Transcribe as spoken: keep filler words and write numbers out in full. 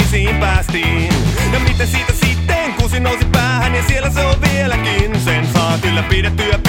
Pariisiin päästiin. Ja miten siitä sitten, kun se nousi päähän ja siellä se on vieläkin. Sen saa kyllä pidettyä